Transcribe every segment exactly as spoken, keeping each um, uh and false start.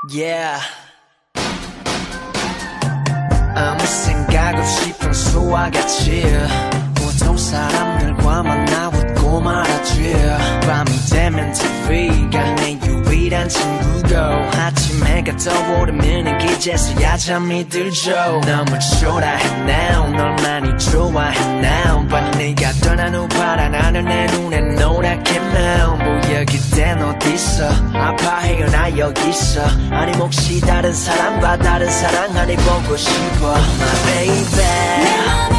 Yeah. 아무 생각 없이 평소와 같이 보통 사람들과 만나 웃고 말하지. 밤이 되면 티비가 내 유일한 친구고 아침 해가 떠오르면 기재서야 잠이 들죠. 너무 초라해 now 널 많이 좋아해 now but 네가 떠난 후 파란 하늘 내 눈에 노랗게 now 뭐야 그땐 어딨어 아파해요 나 여기 있어 아니 혹시 다른 사람과 다른 사랑 아니 보고 싶어 my baby.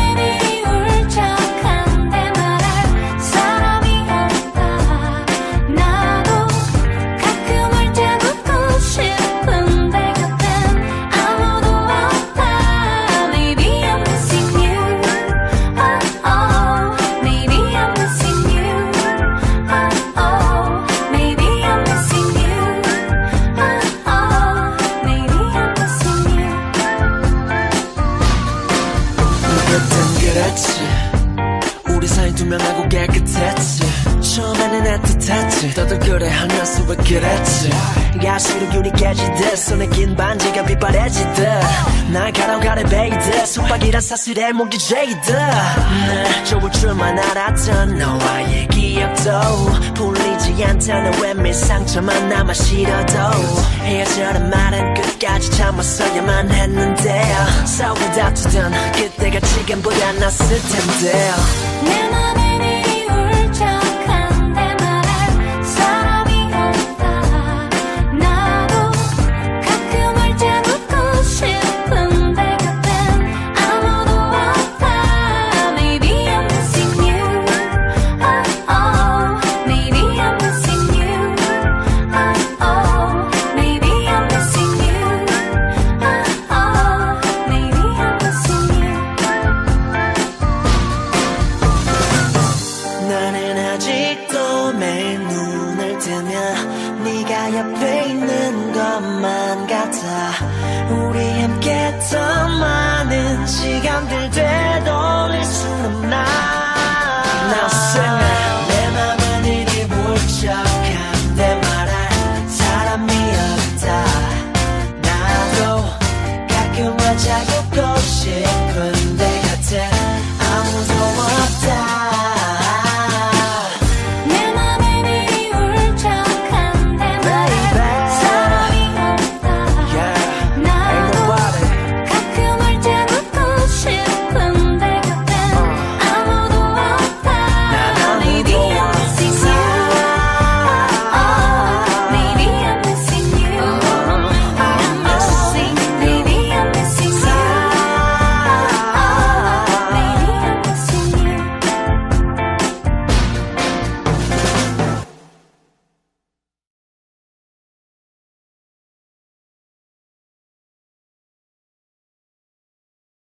그랬지 우리 사이 투명하고 깨끗했지 처음에는 애틋했지 너도 그래 하면서 왜 그랬지 갈수록 유리 깨지듯 손에 긴 반지가 빛바래지듯 날 가라가래 베이듯 속박이란 사슬에 목이 죄이듯 날 좋을 줄만 알았던 너와의 기억도 풀리지 않다는 외밀 상처만 남아 싫어도 헤어져란 말은 끝까지 참았어야만 했는데 싸우고 다투던 그때가 지금보다 낫을 텐데 내 맘엔 이리 울적한데 말할 사람이 없다 나도 가끔 울자 웃고 싶은데 곁엔 아무도 없다 Maybe I'm missing you oh, oh. Maybe I'm missing you oh, oh. Maybe I'm missing you oh, oh. Maybe I'm missing you 나는 아직도 매일 눈을 뜨면 네가 옆에 있는 것만 같아 우리 함께 했던 많은 시간들 되돌릴 수는